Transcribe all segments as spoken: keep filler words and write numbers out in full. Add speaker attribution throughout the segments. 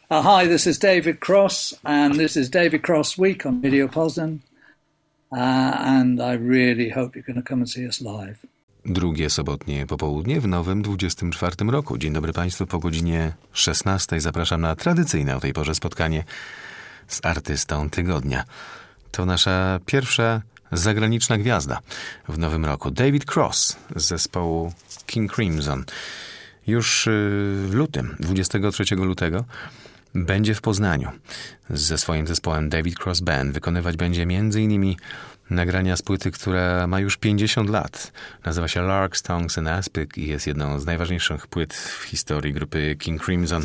Speaker 1: Uh, hi, this is David Cross, and this is David Cross Week on Radio Poznan, uh, and I really hope you're going to come and see us live.
Speaker 2: Drugie sobotnie popołudnie w nowym dwudziestym czwartym roku. Dzień dobry Państwu, po godzinie szesnastej zapraszam na tradycyjne o tej porze spotkanie z artystą tygodnia. To nasza pierwsza zagraniczna gwiazda w nowym roku. David Cross z zespołu King Crimson. Już w lutym, dwudziestego trzeciego lutego, będzie w Poznaniu ze swoim zespołem David Cross Band. Wykonywać będzie między innymi nagrania z płyty, która ma już pięćdziesiąt lat. Nazywa się Larks, Tongues and Aspic i jest jedną z najważniejszych płyt w historii grupy King Crimson.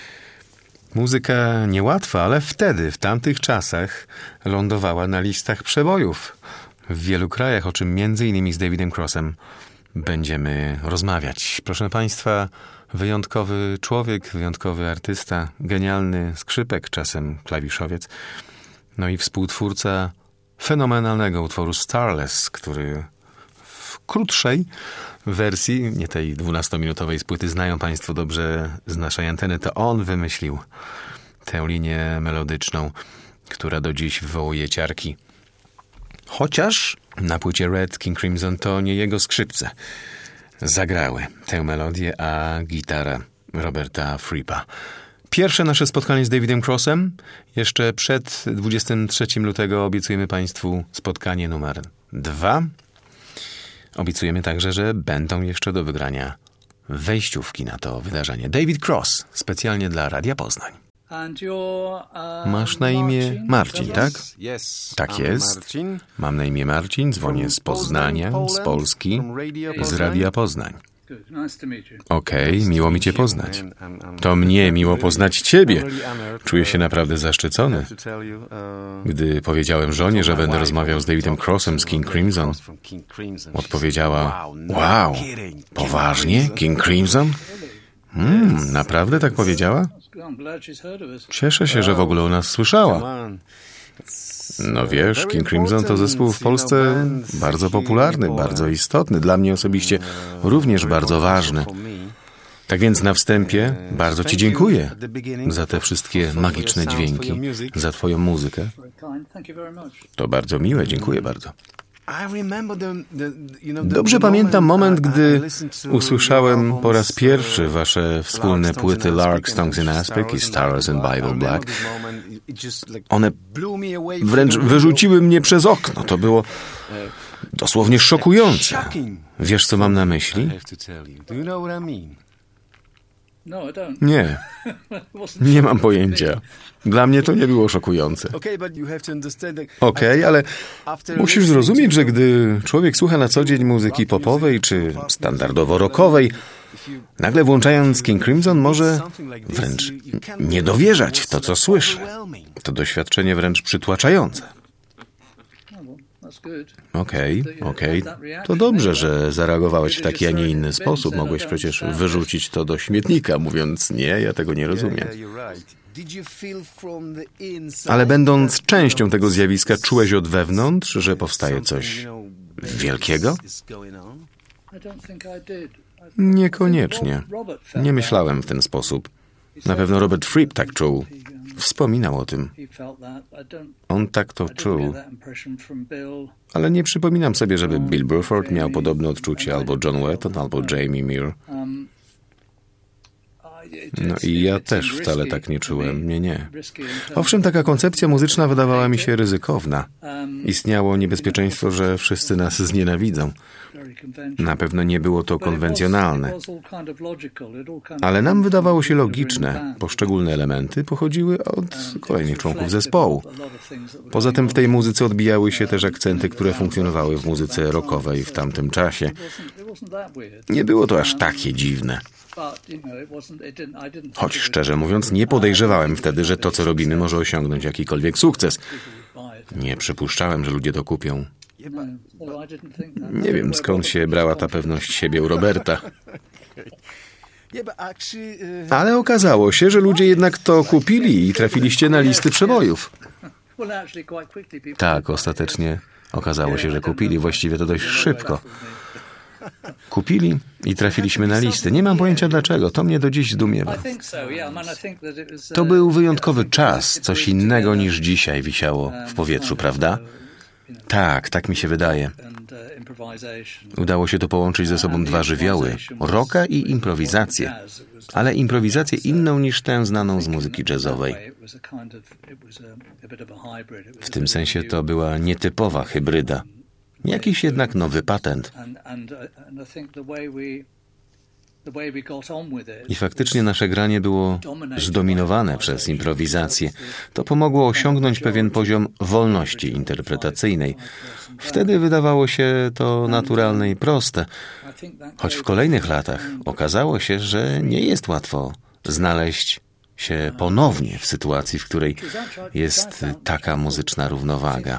Speaker 2: Muzyka niełatwa, ale wtedy, w tamtych czasach lądowała na listach przebojów w wielu krajach, o czym między innymi z Davidem Crossem będziemy rozmawiać. Proszę Państwa, wyjątkowy człowiek, wyjątkowy artysta, genialny skrzypek, czasem klawiszowiec, no i współtwórca fenomenalnego utworu Starless, który w krótszej wersji, nie tej dwunastominutowej z płyty, znają Państwo dobrze z naszej anteny, to on wymyślił tę linię melodyczną, która do dziś wywołuje ciarki. Chociaż na płycie Red King Crimson to nie jego skrzypce zagrały tę melodię, a gitara Roberta Frippa. Pierwsze nasze spotkanie z Davidem Crossem. Jeszcze przed dwudziestego trzeciego lutego obiecujemy Państwu spotkanie numer dwa. Obiecujemy także, że będą jeszcze do wygrania wejściówki na to wydarzenie. David Cross, specjalnie dla Radia Poznań. Masz na imię Marcin, tak? Tak jest. Mam na imię Marcin, dzwonię z Poznania, z Polski, z Radia Poznań. Okej, okay, miło mi Cię poznać. To mnie miło poznać Ciebie. Czuję się naprawdę zaszczycony. Gdy powiedziałem żonie, że będę rozmawiał z Davidem Crossem z King Crimson, odpowiedziała: wow, poważnie? King Crimson? Hmm, naprawdę tak powiedziała? Cieszę się, że w ogóle o nas słyszała. No wiesz, King Crimson to zespół w Polsce bardzo popularny, bardzo istotny. Dla mnie osobiście również bardzo ważny. Tak więc na wstępie bardzo Ci dziękuję za te wszystkie magiczne dźwięki, za Twoją muzykę. To bardzo miłe, dziękuję bardzo. Dobrze pamiętam moment, gdy usłyszałem po raz pierwszy Wasze wspólne płyty Larks, Tongues and Aspic i Stars and Bible Black. One wręcz wyrzuciły mnie przez okno. To było dosłownie szokujące. Wiesz, co mam na myśli? Nie, nie mam pojęcia. Dla mnie to nie było szokujące. Okej, okay, ale musisz zrozumieć, że gdy człowiek słucha na co dzień muzyki popowej czy standardowo rockowej, nagle włączając King Crimson może wręcz nie dowierzać w to, co słyszy. To doświadczenie wręcz przytłaczające. Okej, okay, okej. Okay. To dobrze, że zareagowałeś w taki, a nie inny sposób. Mogłeś przecież wyrzucić to do śmietnika, mówiąc: nie, ja tego nie rozumiem. Ale będąc częścią tego zjawiska, czułeś od wewnątrz, że powstaje coś wielkiego? Niekoniecznie. Nie myślałem w ten sposób. Na pewno Robert Fripp tak czuł. Wspominał o tym. On tak to czuł. Ale nie przypominam sobie, żeby Bill Bruford miał podobne odczucie, albo John Wetton, albo Jamie Muir. No i ja też wcale tak nie czułem. Nie, nie. Owszem, taka koncepcja muzyczna wydawała mi się ryzykowna. Istniało niebezpieczeństwo, że wszyscy nas znienawidzą. Na pewno nie było to konwencjonalne. Ale nam wydawało się logiczne. Poszczególne elementy pochodziły od kolejnych członków zespołu. Poza tym w tej muzyce odbijały się też akcenty, które funkcjonowały w muzyce rockowej w tamtym czasie. Nie było to aż takie dziwne. Choć szczerze mówiąc, nie podejrzewałem wtedy, że to, co robimy, może osiągnąć jakikolwiek sukces. Nie przypuszczałem, że ludzie to kupią. Nie wiem, skąd się brała ta pewność siebie u Roberta. Ale okazało się, że ludzie jednak to kupili i trafiliście na listy przebojów. Tak, ostatecznie okazało się, że kupili. Właściwie to dość szybko. Kupili i trafiliśmy na listy. Nie mam pojęcia dlaczego. To mnie do dziś zdumiewa. To był wyjątkowy czas, coś innego niż dzisiaj wisiało w powietrzu, prawda? Tak, tak mi się wydaje. Udało się to połączyć ze sobą dwa żywioły, rocka i improwizację, ale improwizację inną niż tę znaną z muzyki jazzowej. W tym sensie to była nietypowa hybryda, jakiś jednak nowy patent. I faktycznie nasze granie było zdominowane przez improwizację. To pomogło osiągnąć pewien poziom wolności interpretacyjnej. Wtedy wydawało się to naturalne i proste, choć w kolejnych latach okazało się, że nie jest łatwo znaleźć się ponownie w sytuacji, w której jest taka muzyczna równowaga.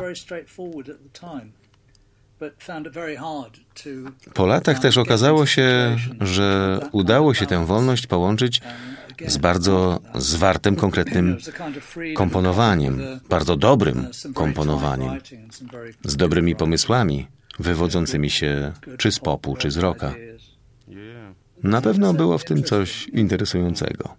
Speaker 2: Po latach też okazało się, że udało się tę wolność połączyć z bardzo zwartym, konkretnym komponowaniem, bardzo dobrym komponowaniem, z dobrymi pomysłami wywodzącymi się czy z popu, czy z rocka. Na pewno było w tym coś interesującego.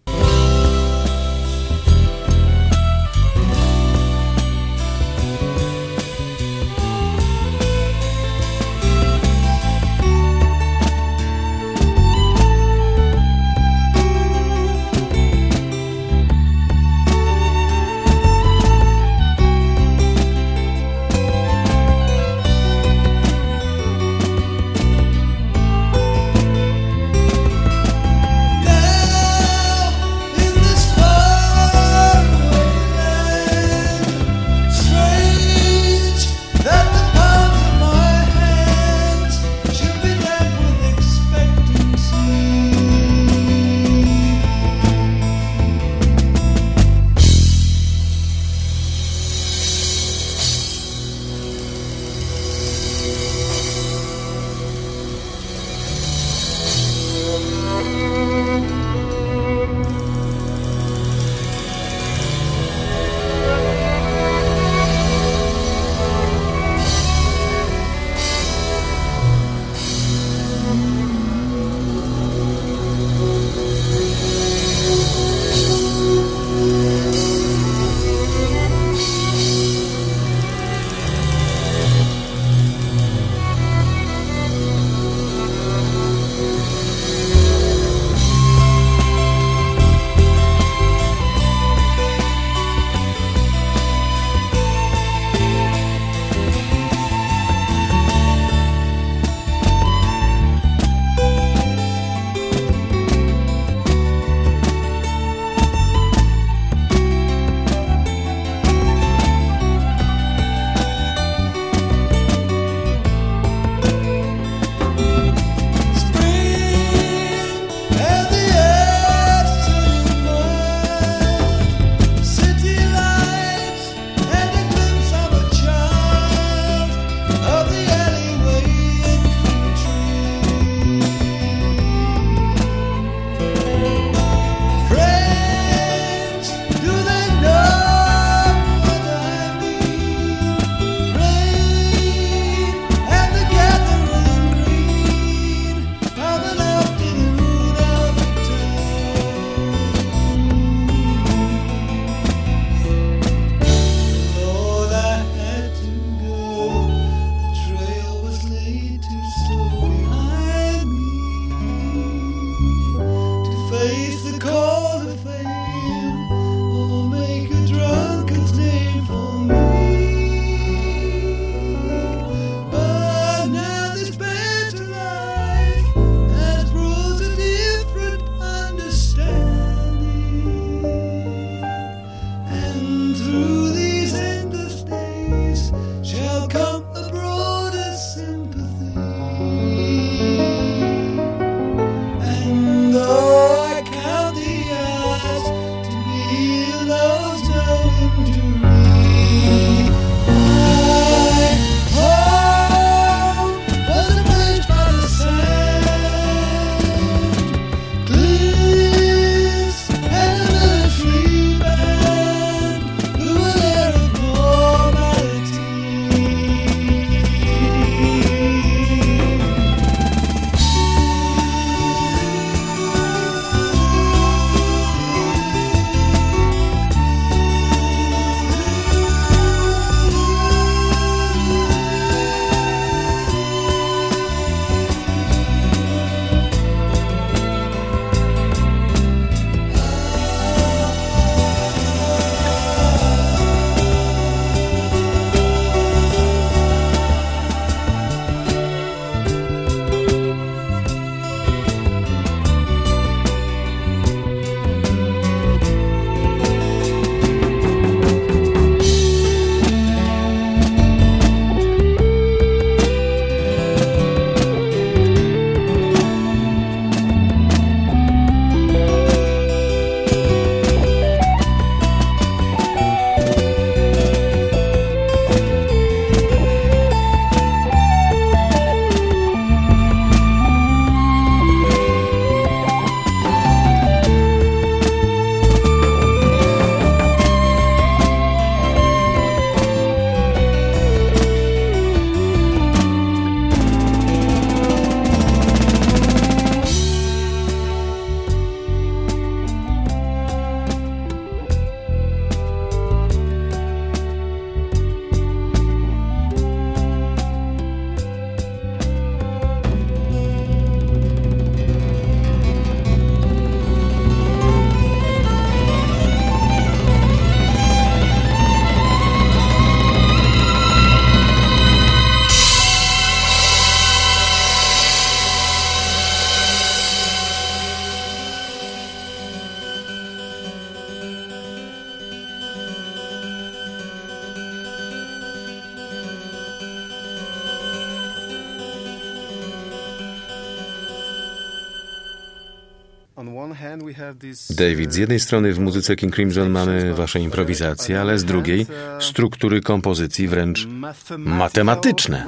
Speaker 2: David, z jednej strony w muzyce King Crimson mamy wasze improwizacje, ale z drugiej struktury kompozycji wręcz matematyczne.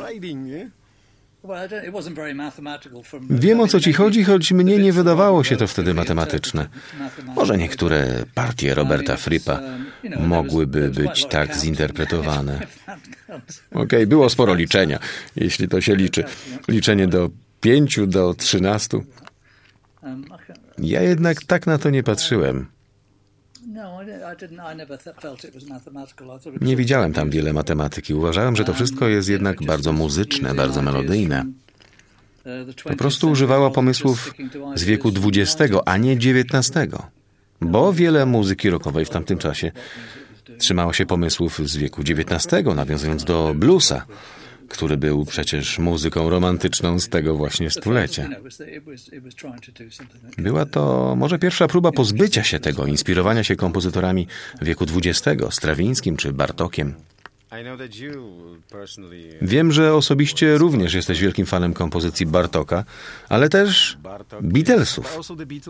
Speaker 2: Wiem, o co ci chodzi, choć mnie nie wydawało się to wtedy matematyczne. Może niektóre partie Roberta Frippa mogłyby być tak zinterpretowane. Okej, okay, było sporo liczenia, jeśli to się liczy. Liczenie do pięciu, do trzynastu. Ja jednak tak na to nie patrzyłem. Nie widziałem tam wiele matematyki. Uważałem, że to wszystko jest jednak bardzo muzyczne, bardzo melodyjne. Po prostu używała pomysłów z wieku dwudziestego, a nie dziewiętnastego. Bo wiele muzyki rockowej w tamtym czasie trzymało się pomysłów z wieku dziewiętnastego, nawiązując do bluesa, który był przecież muzyką romantyczną z tego właśnie stulecia. Była to może pierwsza próba pozbycia się tego, inspirowania się kompozytorami wieku dwudziestego, Strawińskim czy Bartokiem. Wiem, że osobiście również jesteś wielkim fanem kompozycji Bartoka, ale też Beatlesów.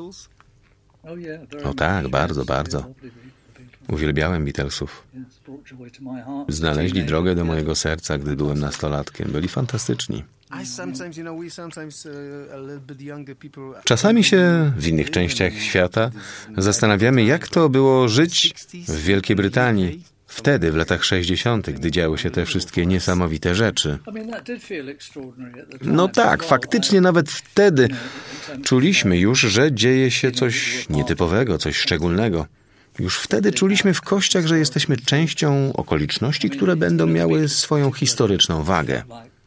Speaker 2: O tak, bardzo, bardzo. Uwielbiałem Beatlesów. Znaleźli drogę do mojego serca, gdy byłem nastolatkiem. Byli fantastyczni. Czasami się w innych częściach świata zastanawiamy, jak to było żyć w Wielkiej Brytanii wtedy, w latach sześćdziesiątych, gdy działy się te wszystkie niesamowite rzeczy. No tak, faktycznie nawet wtedy czuliśmy już, że dzieje się coś nietypowego, coś szczególnego. Już wtedy czuliśmy w kościach, że jesteśmy częścią okoliczności, które będą miały swoją historyczną wagę.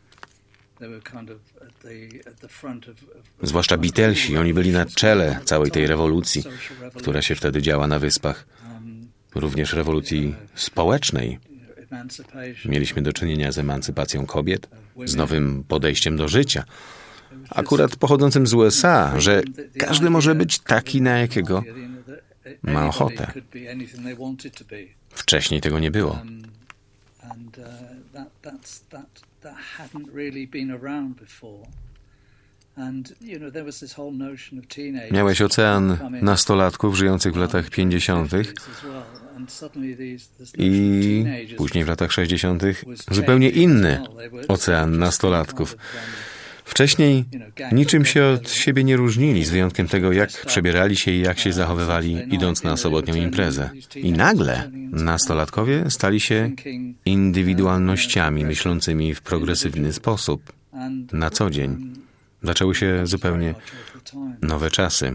Speaker 2: Zwłaszcza Beatlesi, oni byli na czele całej tej rewolucji, która się wtedy działa na Wyspach. Również rewolucji społecznej. Mieliśmy do czynienia z emancypacją kobiet, z nowym podejściem do życia. Akurat pochodzącym z U S A, że każdy może być taki, na jakiego ma ochotę. Wcześniej tego nie było. Miałeś ocean nastolatków żyjących w latach pięćdziesiątych i później w latach sześćdziesiątych zupełnie inny ocean nastolatków. Wcześniej niczym się od siebie nie różnili, z wyjątkiem tego, jak przebierali się i jak się zachowywali, idąc na sobotnią imprezę. I nagle nastolatkowie stali się indywidualnościami myślącymi w progresywny sposób. Na co dzień zaczęły się zupełnie nowe czasy.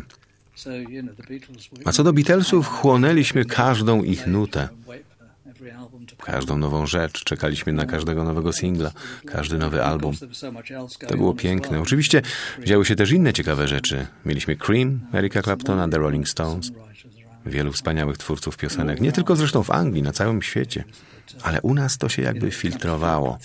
Speaker 2: A co do Beatlesów, chłonęliśmy każdą ich nutę. Każdą nową rzecz. Czekaliśmy na każdego nowego singla, każdy nowy album. To było piękne. Oczywiście działy się też inne ciekawe rzeczy. Mieliśmy Cream, Eric'a Claptona, The Rolling Stones. Wielu wspaniałych twórców piosenek. Nie tylko zresztą w Anglii, na całym świecie. Ale u nas to się jakby filtrowało.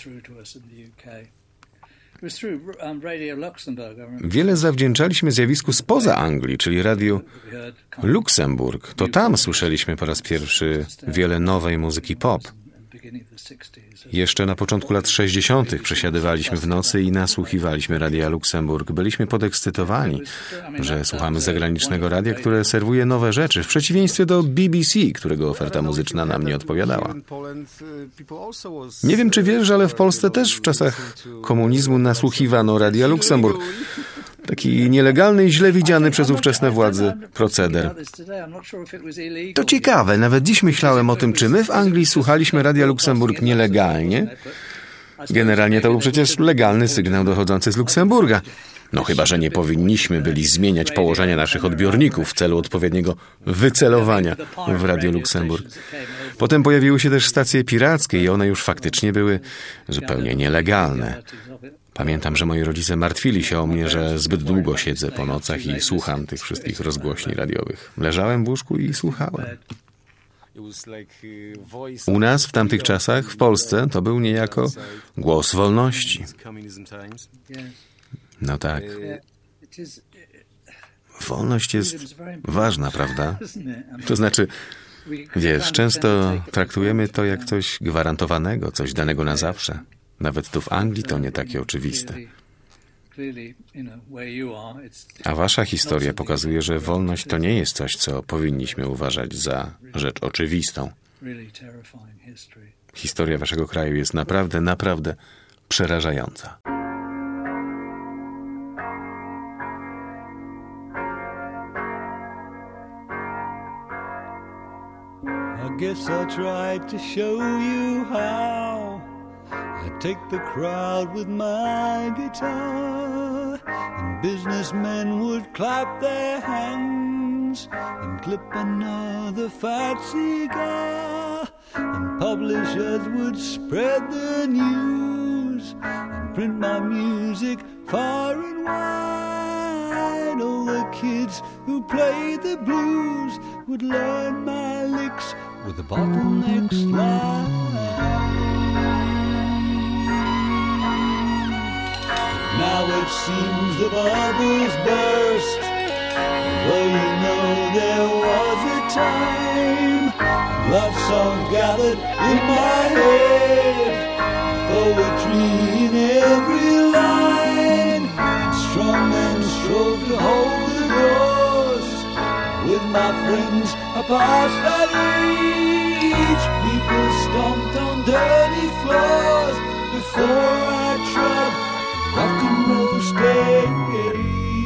Speaker 2: Wiele zawdzięczaliśmy zjawisku spoza Anglii, czyli Radiu Luksemburg. To tam słyszeliśmy po raz pierwszy wiele nowej muzyki pop. Jeszcze na początku lat sześćdziesiątych przesiadywaliśmy w nocy i nasłuchiwaliśmy Radia Luksemburg. Byliśmy podekscytowani, że słuchamy zagranicznego radia, które serwuje nowe rzeczy, w przeciwieństwie do B B C, którego oferta muzyczna nam nie odpowiadała. Nie wiem, czy wiesz, ale w Polsce też w czasach komunizmu nasłuchiwano Radia Luksemburg. Taki nielegalny i źle widziany przez ówczesne władze proceder. To ciekawe, nawet dziś myślałem o tym, czy my w Anglii słuchaliśmy Radia Luksemburg nielegalnie. Generalnie to był przecież legalny sygnał dochodzący z Luksemburga. No chyba, że nie powinniśmy byli zmieniać położenia naszych odbiorników w celu odpowiedniego wycelowania w Radio Luksemburg. Potem pojawiły się też stacje pirackie i one już faktycznie były zupełnie nielegalne. Pamiętam, że moi rodzice martwili się o mnie, że zbyt długo siedzę po nocach i słucham tych wszystkich rozgłośni radiowych. Leżałem w łóżku i słuchałem. U nas w tamtych czasach, w Polsce, to był niejako głos wolności. No tak. Wolność jest ważna, prawda? To znaczy, wiesz, często traktujemy to jak coś gwarantowanego, coś danego na zawsze. Nawet tu w Anglii to nie takie oczywiste. A wasza historia pokazuje, że wolność to nie jest coś, co powinniśmy uważać za rzecz oczywistą. Historia waszego kraju jest naprawdę, naprawdę przerażająca.
Speaker 3: I guess I tried to show you how I take the crowd with my guitar, and businessmen would clap their hands and clip another fat cigar, and publishers would spread the news and print my music far and wide. All the kids who played the blues would learn my licks with a bottleneck slide. Now it seems the bubbles burst, though you know there was a time love songs gathered in my head, poetry in every line, and strong men strove to hold the doors with my friends apart at each. People stomped on dirty floors before I trod rock and roll stage.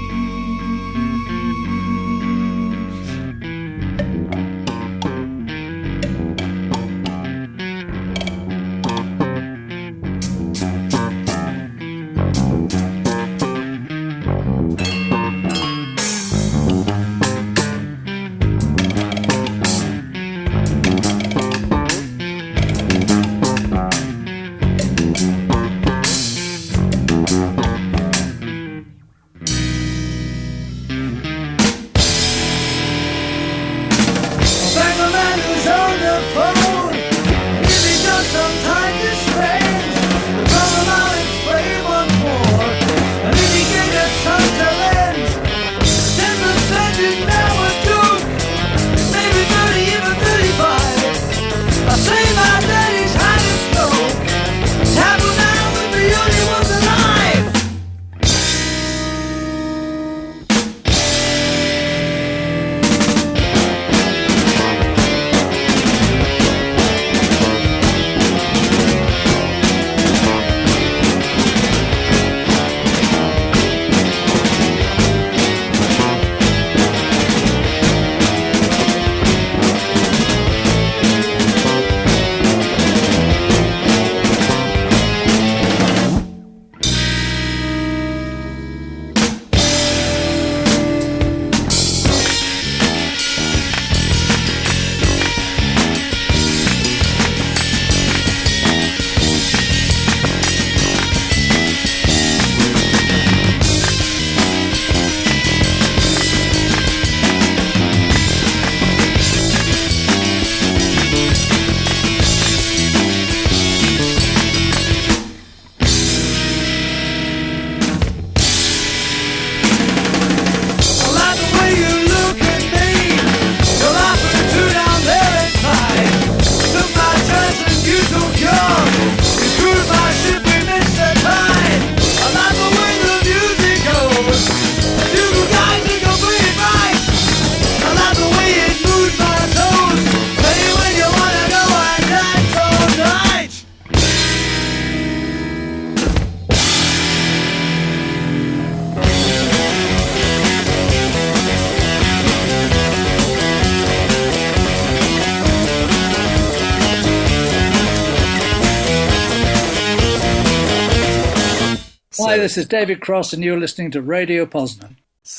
Speaker 1: Hi, this is David Cross and you're listening to Radio Poznan.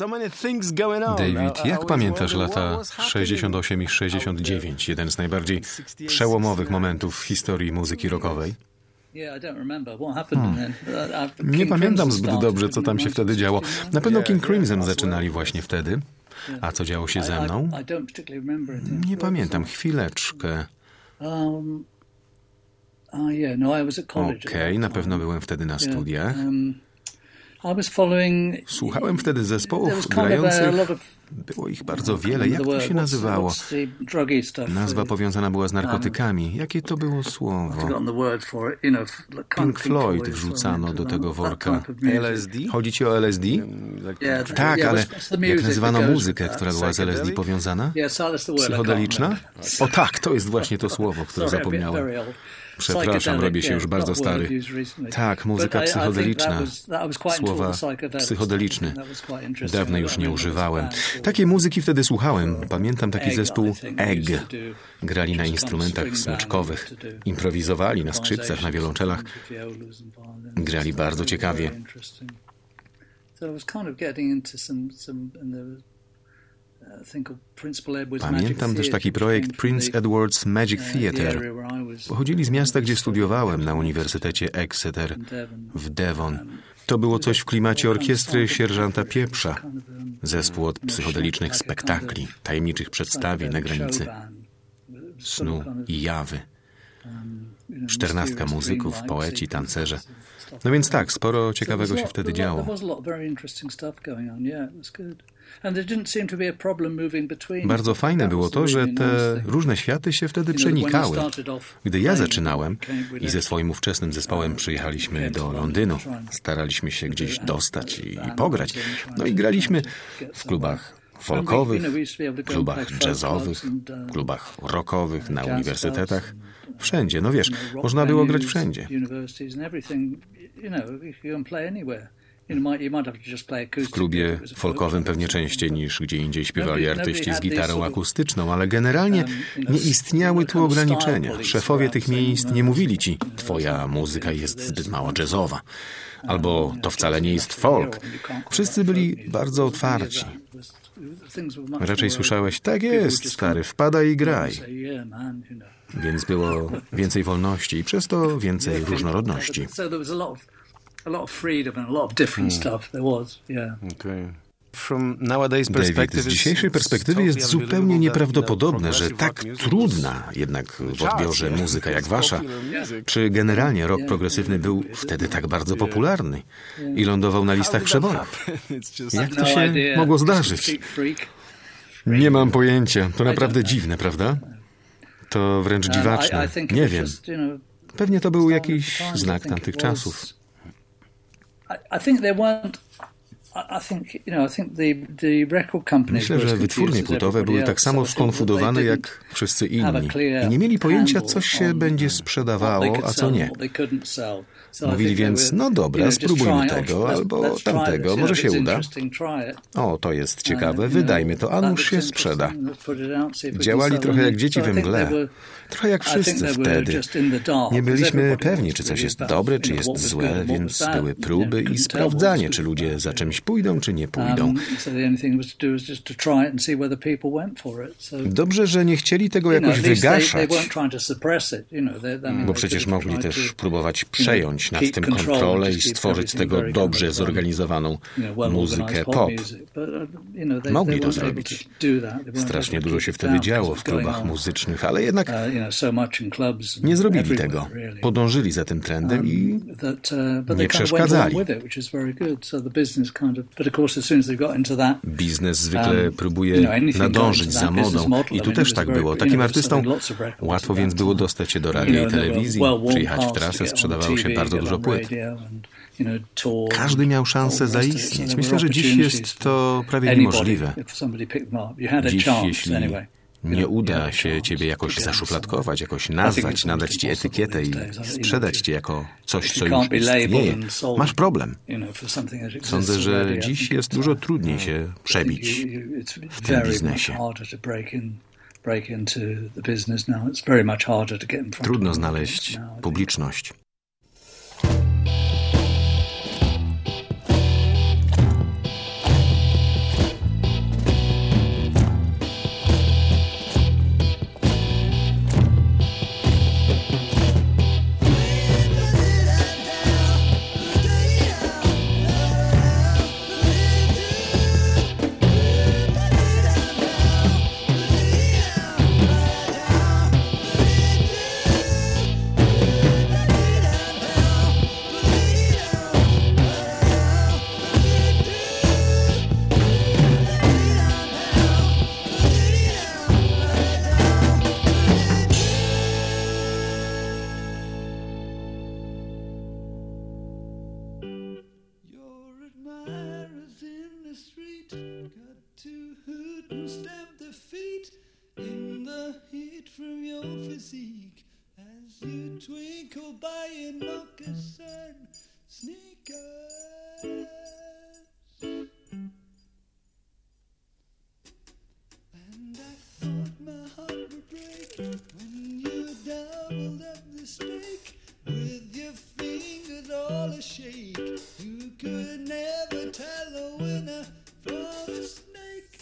Speaker 2: David, jak pamiętasz lata sześćdziesiąt osiem i sześćdziesiąt dziewięć? Jeden z najbardziej przełomowych momentów w historii muzyki rockowej. Hmm. Nie pamiętam zbyt dobrze, co tam się wtedy działo. Na pewno King Crimson zaczynali właśnie wtedy. A co działo się ze mną? Nie pamiętam, chwileczkę. Okej, okay, na pewno byłem wtedy na studiach. Słuchałem wtedy zespołów grających Było ich bardzo wiele. Jak to się nazywało? Nazwa powiązana była z narkotykami. Jakie to było słowo? Pink Floyd wrzucano do tego worka.
Speaker 4: L S D?
Speaker 2: Chodzi ci o L S D? Tak, ale jak nazywano muzykę, która była z L S D powiązana? Psychodeliczna? O tak, to jest właśnie to słowo, które zapomniałem. Przepraszam, robię się już bardzo stary. Tak, muzyka psychodeliczna. Słowa psychodeliczny. Dawno już nie używałem. Takiej muzyki wtedy słuchałem. Pamiętam taki zespół Egg. Grali na instrumentach smyczkowych. Improwizowali na skrzypcach, na wiolonczelach. Grali bardzo ciekawie. Pamiętam też taki projekt Prince Edward's Magic Theatre. Pochodzili z miasta, gdzie studiowałem, na Uniwersytecie Exeter w Devon. To było coś w klimacie orkiestry sierżanta Pieprza. Zespół od psychodelicznych spektakli, tajemniczych przedstawień na granicy snu i jawy. Czternastka muzyków, poeci, tancerze. No więc tak, sporo ciekawego się wtedy działo. Bardzo fajne było to, że te różne światy się wtedy przenikały. Gdy ja zaczynałem i ze swoim ówczesnym zespołem przyjechaliśmy do Londynu, staraliśmy się gdzieś dostać i, i pograć. No i graliśmy w klubach folkowych, klubach jazzowych, klubach rockowych, na uniwersytetach. Wszędzie, no wiesz, można było grać wszędzie. W klubie folkowym pewnie częściej niż gdzie indziej śpiewali artyści z gitarą akustyczną, ale generalnie nie istniały tu ograniczenia. Szefowie tych miejsc nie mówili ci, twoja muzyka jest zbyt mało jazzowa, albo to wcale nie jest folk. Wszyscy byli bardzo otwarci. Raczej słyszałeś, tak jest, stary, wpadaj i graj. Więc było więcej wolności i przez to więcej różnorodności.
Speaker 1: A lot of freedom and a lot of different stuff there was, yeah.
Speaker 4: Okay. From nowadays perspective,
Speaker 2: David, z dzisiejszej perspektywy jest zupełnie nieprawdopodobne, że tak trudna jednak w odbiorze muzyka jak wasza, czy generalnie rock progresywny był wtedy tak bardzo popularny i lądował na listach przebojów. Jak to się mogło zdarzyć? Nie mam pojęcia. To naprawdę dziwne, prawda? To wręcz dziwaczne. Nie wiem. Pewnie to był jakiś znak tamtych czasów. Myślę, że wytwórnie płytowe były tak samo skonfudowane jak wszyscy inni i nie mieli pojęcia, co się będzie sprzedawało, a co nie. Mówili więc, no dobra, spróbujmy tego albo tamtego, może się uda. O, to jest ciekawe, wydajmy to, a nuż się sprzeda. Działali trochę jak dzieci we mgle. Trochę jak wszyscy wtedy. Nie byliśmy pewni, czy coś jest dobre, czy jest złe, więc były próby i sprawdzanie, czy ludzie za czymś pójdą, czy nie pójdą. Dobrze, że nie chcieli tego jakoś wygaszać, bo przecież mogli też próbować przejąć nad tym kontrolę i stworzyć z tego dobrze zorganizowaną muzykę pop. Mogli to zrobić. Strasznie dużo się wtedy działo w klubach muzycznych, ale jednak nie zrobili tego. Podążyli za tym trendem i nie przeszkadzali. Biznes zwykle próbuje nadążyć za modą i tu też tak było. Takim artystom łatwo więc było dostać się do radia i telewizji, przyjechać w trasę, sprzedawało się bardzo dużo płyt. Każdy miał szansę zaistnieć. Myślę, że dziś jest to prawie niemożliwe. Dziś, jeśli nie uda się ciebie jakoś zaszufladkować, jakoś nazwać, nadać ci etykietę i sprzedać cię jako coś, co już istnieje, masz problem. Sądzę, że dziś jest dużo trudniej się przebić w tym biznesie. Trudno znaleźć publiczność.
Speaker 3: you twinkle by your moccasin sneakers. And I thought my heart would break when you doubled up the steak with your fingers all a shake. You could never tell a winner from a snake.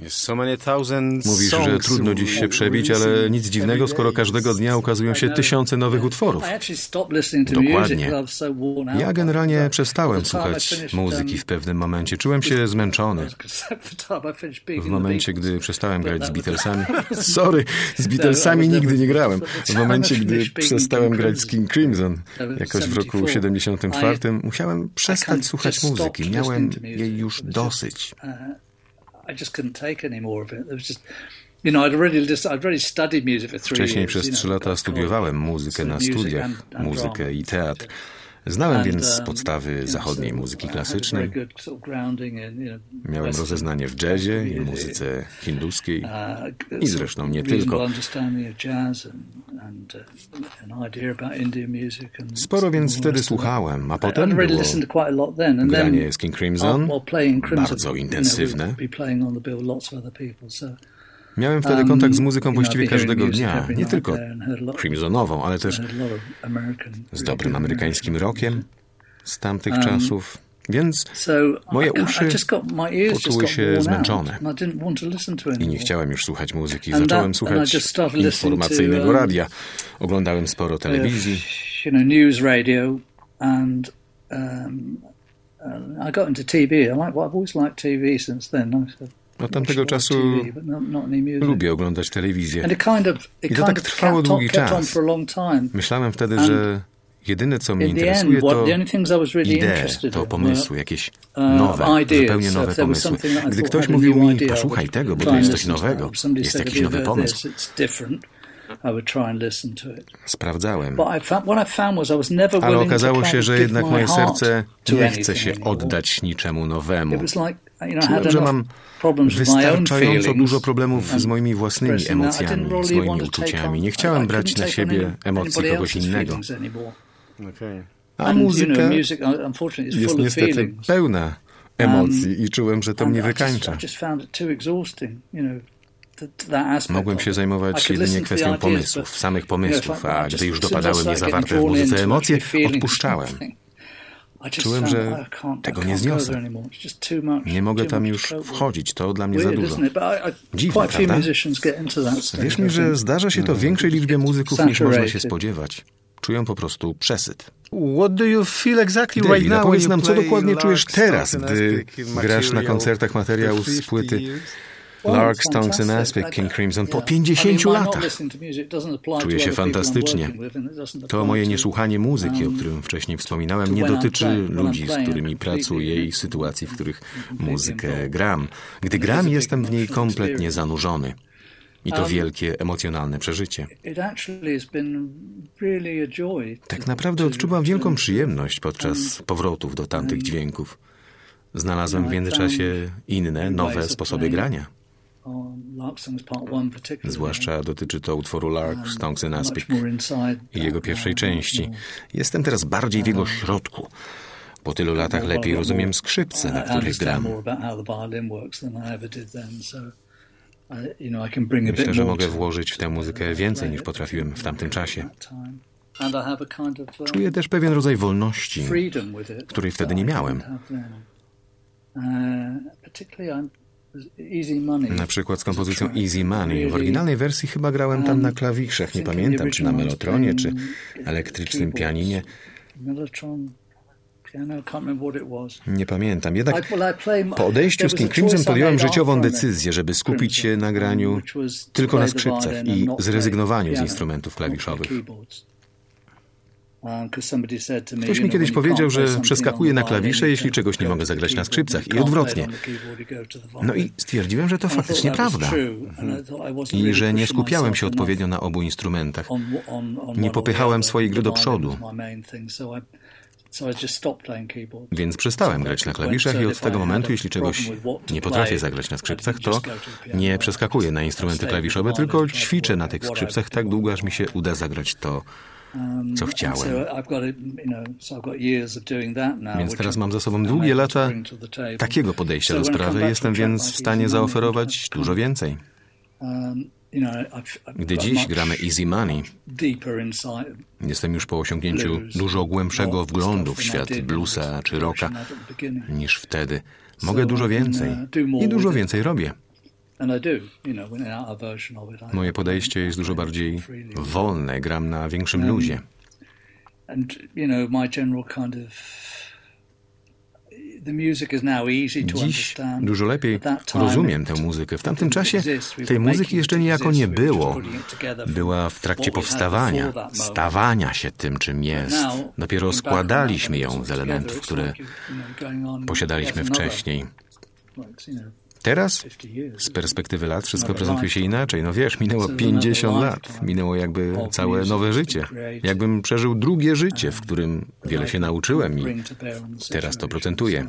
Speaker 4: So many thousand
Speaker 2: Mówisz, że
Speaker 4: songs
Speaker 2: trudno dziś się przebić, ale nic dziwnego, skoro każdego dnia ukazują się tysiące nowych utworów. Dokładnie. Ja generalnie przestałem słuchać muzyki w pewnym momencie. Czułem się zmęczony. W momencie, gdy przestałem grać z Beatlesami... Sorry, z Beatlesami nigdy nie grałem. W momencie, gdy przestałem grać z King Crimson, jakoś w roku siedemdziesiątym czwartym, musiałem przestać słuchać muzyki. Miałem jej już dosyć. Wcześniej przez trzy lata studiowałem muzykę na studiach, muzykę i teatr. Znałem więc podstawy zachodniej muzyki klasycznej. Miałem rozeznanie w jazzie i muzyce hinduskiej i zresztą nie tylko. Sporo więc wtedy słuchałem, a potem było granie z King Crimson, bardzo intensywne. Miałem wtedy kontakt z muzyką właściwie każdego dnia, nie tylko Crimsonową, ale też z dobrym amerykańskim rockiem z tamtych czasów, więc moje uszy poczuły się zmęczone i nie chciałem już słuchać muzyki. Zacząłem słuchać informacyjnego radia, oglądałem sporo telewizji. Od tamtego czasu lubię oglądać telewizję. I to tak trwało długi czas. Myślałem wtedy, że jedyne, co mnie interesuje, to idee, to pomysły, jakieś nowe, zupełnie nowe pomysły. Gdy ktoś mówił mi, posłuchaj tego, bo to jest coś nowego, jest jakiś nowy pomysł, sprawdzałem. Ale okazało się, że jednak moje serce nie chce się oddać niczemu nowemu. Czułem, że mam wystarczająco dużo problemów z moimi własnymi emocjami, z moimi uczuciami. Nie chciałem brać na siebie emocji kogoś innego. A muzyka jest niestety pełna emocji i czułem, że to mnie wykańcza. Mogłem się zajmować jedynie kwestią pomysłów, samych pomysłów, a gdy już dopadały mnie zawarte w muzyce emocje, odpuszczałem. Czułem, że tego nie zniosę. Nie mogę tam już wchodzić, to dla mnie za dużo. Dziwne, prawda? Wierz mi, że zdarza się to większej liczbie muzyków, niż można się spodziewać. Czują po prostu przesyt.
Speaker 4: What do you feel exactly
Speaker 2: David,
Speaker 4: right now
Speaker 2: powiedz nam, co dokładnie czujesz teraz, gdy grasz na koncertach materiału z płyty Lark, Stonks and Aspic, King Crimson po pięćdziesięciu latach. Czuję się fantastycznie. To moje niesłuchanie muzyki, o którym wcześniej wspominałem, nie dotyczy ludzi, z którymi pracuję i sytuacji, w których muzykę gram. Gdy gram, jestem w niej kompletnie zanurzony. I to wielkie, emocjonalne przeżycie. Tak naprawdę odczuwam wielką przyjemność podczas powrotów do tamtych dźwięków. Znalazłem w międzyczasie inne, nowe sposoby grania. Zwłaszcza dotyczy to utworu Lark, Stonks and Aspic i jego pierwszej części. Jestem teraz bardziej w jego środku. Po tylu latach lepiej rozumiem skrzypce, na których gram. Myślę, że mogę włożyć w tę muzykę więcej, niż potrafiłem w tamtym czasie. Czuję też pewien rodzaj wolności, której wtedy nie miałem. Na przykład z kompozycją Easy Money. W oryginalnej wersji chyba grałem tam na klawiszach. Nie pamiętam, czy na melotronie, czy elektrycznym pianinie. Nie pamiętam. Jednak po odejściu z King Crimson podjąłem życiową decyzję, żeby skupić się na graniu tylko na skrzypcach i zrezygnowaniu z instrumentów klawiszowych. Ktoś mi kiedyś powiedział, że przeskakuję na klawisze, jeśli czegoś nie mogę zagrać na skrzypcach i odwrotnie. No i stwierdziłem, że to faktycznie prawda. I że nie skupiałem się odpowiednio na obu instrumentach. Nie popychałem swojej gry do przodu. Więc przestałem grać na klawiszach i od tego momentu, jeśli czegoś nie potrafię zagrać na skrzypcach, to nie przeskakuję na instrumenty klawiszowe, tylko ćwiczę na tych skrzypcach tak długo, aż mi się uda zagrać to, co chciałem. Więc teraz mam za sobą długie lata takiego podejścia do sprawy. Jestem więc w stanie zaoferować dużo więcej. Gdy dziś gramy Easy Money, jestem już po osiągnięciu dużo głębszego wglądu w świat bluesa czy rocka niż wtedy. Mogę dużo więcej i dużo więcej robię. Moje podejście jest dużo bardziej wolne, gram na większym luzie. Dziś dużo lepiej rozumiem tę muzykę. W tamtym czasie tej muzyki jeszcze niejako nie było. Była w trakcie powstawania, stawania się tym, czym jest. Dopiero składaliśmy ją z elementów, które posiadaliśmy wcześniej. Teraz, z perspektywy lat, wszystko prezentuje się inaczej. No wiesz, minęło pięćdziesiąt lat. Minęło jakby całe nowe życie. Jakbym przeżył drugie życie, w którym wiele się nauczyłem i teraz to procentuję.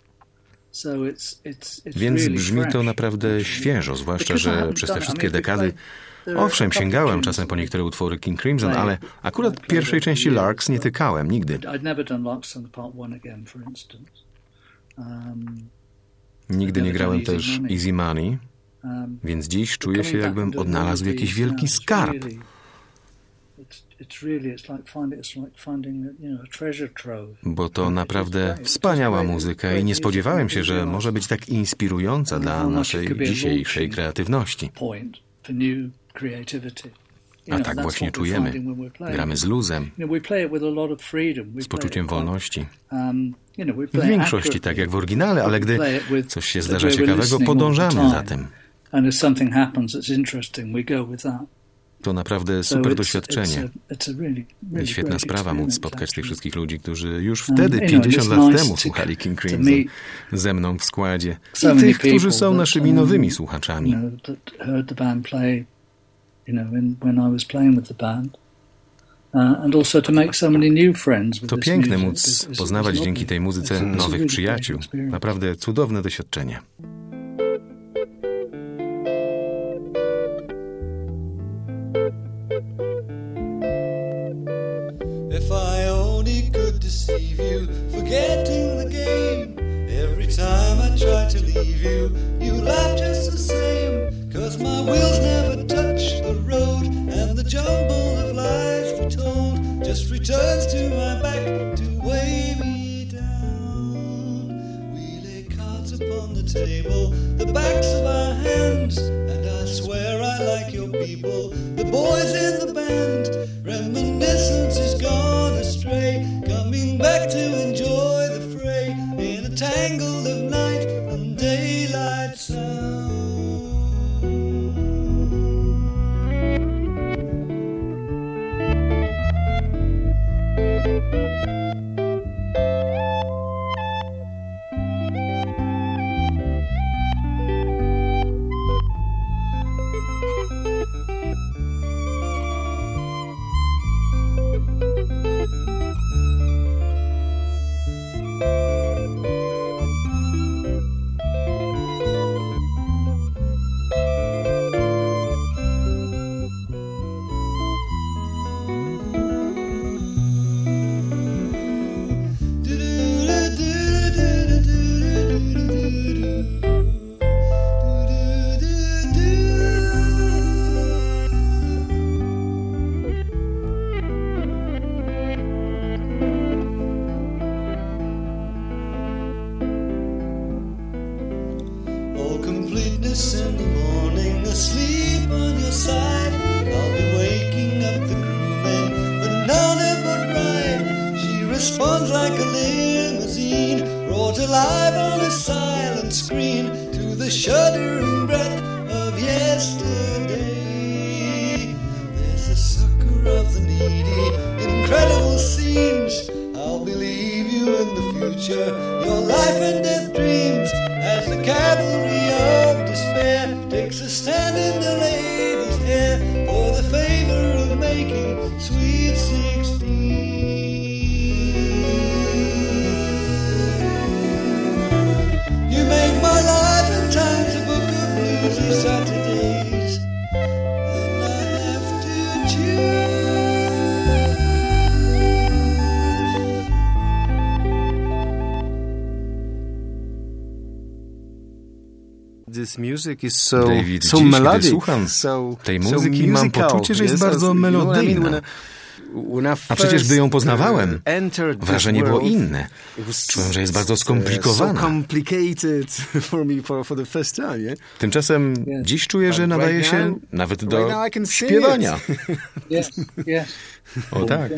Speaker 2: Więc brzmi to naprawdę świeżo, zwłaszcza, że przez te wszystkie dekady, owszem, sięgałem czasem po niektóre utwory King Crimson, ale akurat pierwszej części Larks nie tykałem nigdy. Nigdy nie grałem też Easy Money, więc dziś czuję się, jakbym odnalazł jakiś wielki skarb. Bo to naprawdę wspaniała muzyka i nie spodziewałem się, że może być tak inspirująca dla naszej dzisiejszej kreatywności. A tak właśnie czujemy. Gramy z luzem, z poczuciem wolności. W większości tak jak w oryginale, ale gdy coś się zdarza ciekawego, podążamy za tym. To naprawdę super doświadczenie. I świetna sprawa móc spotkać tych wszystkich ludzi, którzy już wtedy, pięćdziesiąt lat temu, słuchali King Crimson ze mną w składzie. I tych, którzy są naszymi nowymi słuchaczami. To piękne móc poznawać dzięki tej muzyce nowych przyjaciół. Naprawdę cudowne doświadczenie.
Speaker 3: If I only could deceive you, forgetting the game. Every time I try to leave you, you laugh just the same. Cause my wheels never touch the road, and the jumble of lies retold just returns to my back to weigh me down. We lay cards upon the table, the backs of our hands, and I swear I like your people, the boys in the band. Reminiscence is gone astray, coming back to enjoy the fray in a tangle of night and daylight sound. In the morning, asleep on your side, I'll be waking up the crewmen, but none of but ride. She responds like a limousine, brought alive on a silent screen to the shuddering breath of yesterday. There's a sucker of the needy, incredible scenes. I'll believe you in the future, your life and death dreams, as the cavalry of despair takes a stand in the lady's hair for the favor of making sweet sixteen. You make my life and times a book of bluesy Saturdays, and I have to choose.
Speaker 4: This music is so,
Speaker 2: David,
Speaker 4: so
Speaker 2: dziś,
Speaker 4: melodic,
Speaker 2: gdy słucham
Speaker 4: so,
Speaker 2: tej
Speaker 4: so
Speaker 2: muzyki,
Speaker 4: musical.
Speaker 2: mam poczucie, że jest
Speaker 4: Yes,
Speaker 2: bardzo
Speaker 4: you know what I mean?
Speaker 2: melodyjna. A przecież gdy ją poznawałem, wrażenie było inne. Czułem, że jest bardzo skomplikowana. Tymczasem dziś czuję, że nadaje się nawet do śpiewania. O tak.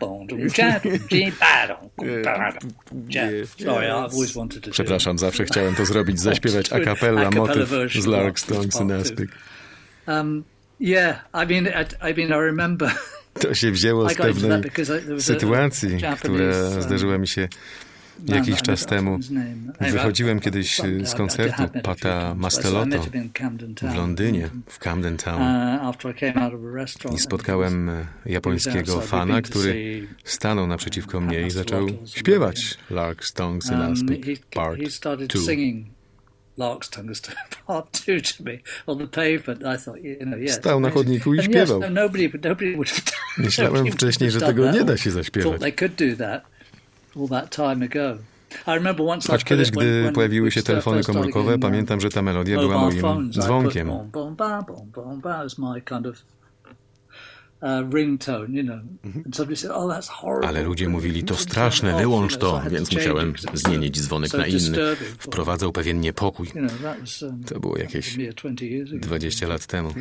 Speaker 2: Przepraszam, zawsze chciałem to zrobić, zaśpiewać a cappella motyw z Larkstones in Aspic.
Speaker 1: Um, yeah, I mean, I, I mean, I remember.
Speaker 2: To się wzięło z pewnej sytuacji, która zdarzyła mi się jakiś czas temu. Wychodziłem kiedyś z koncertu Pata Mastelotto w Londynie, w Camden Town, i spotkałem japońskiego fana, który stanął naprzeciwko mnie i zaczął śpiewać Larkstones in Aspic Part two.
Speaker 1: Larkstones part two to me on the pavement. I thought, you know, yes.
Speaker 2: Stał na chodniku i śpiewał.
Speaker 1: Yes, no, nobody, nobody would have done,
Speaker 2: Myślałem wcześniej, że tego nie da się zaśpiewać.
Speaker 1: They could do that all that time ago. I remember once.
Speaker 2: Choć kiedyś, gdy pojawiły się telefony komórkowe, pamiętam, że ta melodia była moim dzwonkiem. Ale ludzie mówili, to straszne, wyłącz to, więc musiałem zmienić dzwonek na inny. Wprowadzał pewien niepokój. To było jakieś dwadzieścia lat temu.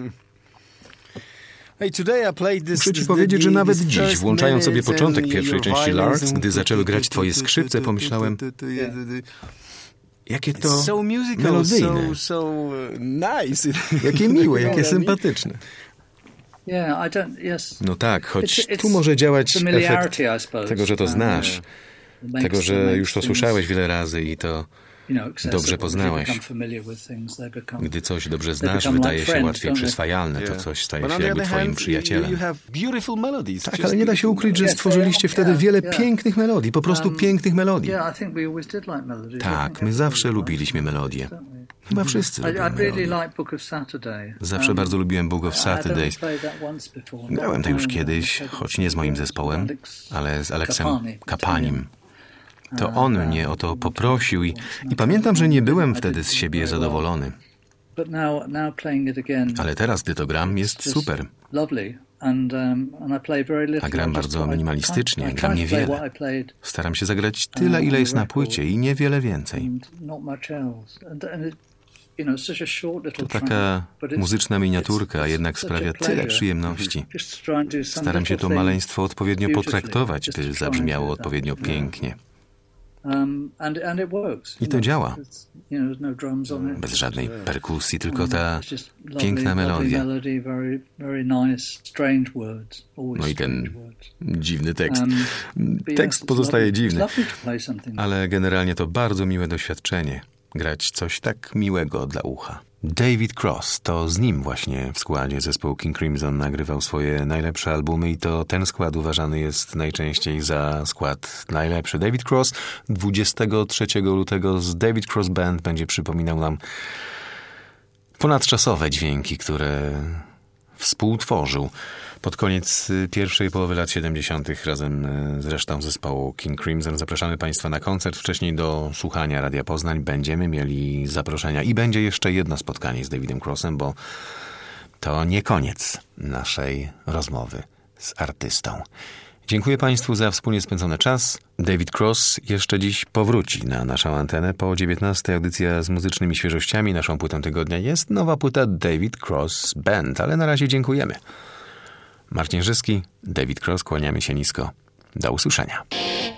Speaker 2: Muszę ci powiedzieć, że nawet dziś, włączając sobie początek pierwszej części Larks, gdy zaczęły grać twoje skrzypce, pomyślałem, jakie to melodyjne, jakie miłe, jakie sympatyczne. No tak, choć tu może działać efekt tego, że to znasz, tego, że już to słyszałeś wiele razy i to dobrze poznałeś. Gdy coś dobrze znasz, wydaje się łatwiej przyswajalne, to coś staje się jakby twoim przyjacielem. Tak, ale nie da się ukryć, że stworzyliście wtedy wiele pięknych melodii, po prostu pięknych melodii. Tak, my zawsze lubiliśmy melodie. Chyba wszyscy lubią melodie. Zawsze bardzo lubiłem Book of Saturdays. Grałem to już kiedyś, choć nie z moim zespołem, ale z Alexem Kapanim. To on mnie o to poprosił i, i pamiętam, że nie byłem wtedy z siebie zadowolony. Ale teraz, gdy to gram, jest super. A gram bardzo minimalistycznie, gram niewiele. Staram się zagrać tyle, ile jest na płycie i niewiele więcej. To taka muzyczna miniaturka, a jednak sprawia tyle przyjemności. Staram się to maleństwo odpowiednio potraktować, by zabrzmiało odpowiednio pięknie. I to działa. Bez żadnej perkusji, tylko ta piękna melodia. No i ten dziwny tekst. Tekst pozostaje dziwny, ale generalnie to bardzo miłe doświadczenie. Grać coś tak miłego dla ucha. David Cross, to z nim właśnie w składzie zespołu King Crimson nagrywał swoje najlepsze albumy i to ten skład uważany jest najczęściej za skład najlepszy. David Cross dwudziestego trzeciego lutego z David Cross Band będzie przypominał nam ponadczasowe dźwięki, które współtworzył pod koniec pierwszej połowy lat siedemdziesiątych razem z resztą zespołu King Crimson. Zapraszamy Państwa na koncert. Wcześniej do słuchania Radia Poznań będziemy mieli zaproszenia i będzie jeszcze jedno spotkanie z Davidem Crossem, bo to nie koniec naszej rozmowy z artystą. Dziękuję Państwu za wspólnie spędzony czas. David Cross jeszcze dziś powróci na naszą antenę. Po dziewiętnastej audycja z muzycznymi świeżościami. Naszą płytą tygodnia jest nowa płyta David Cross Band, ale na razie dziękujemy. Marcin Żyski, David Cross, kłaniamy się nisko. Do usłyszenia.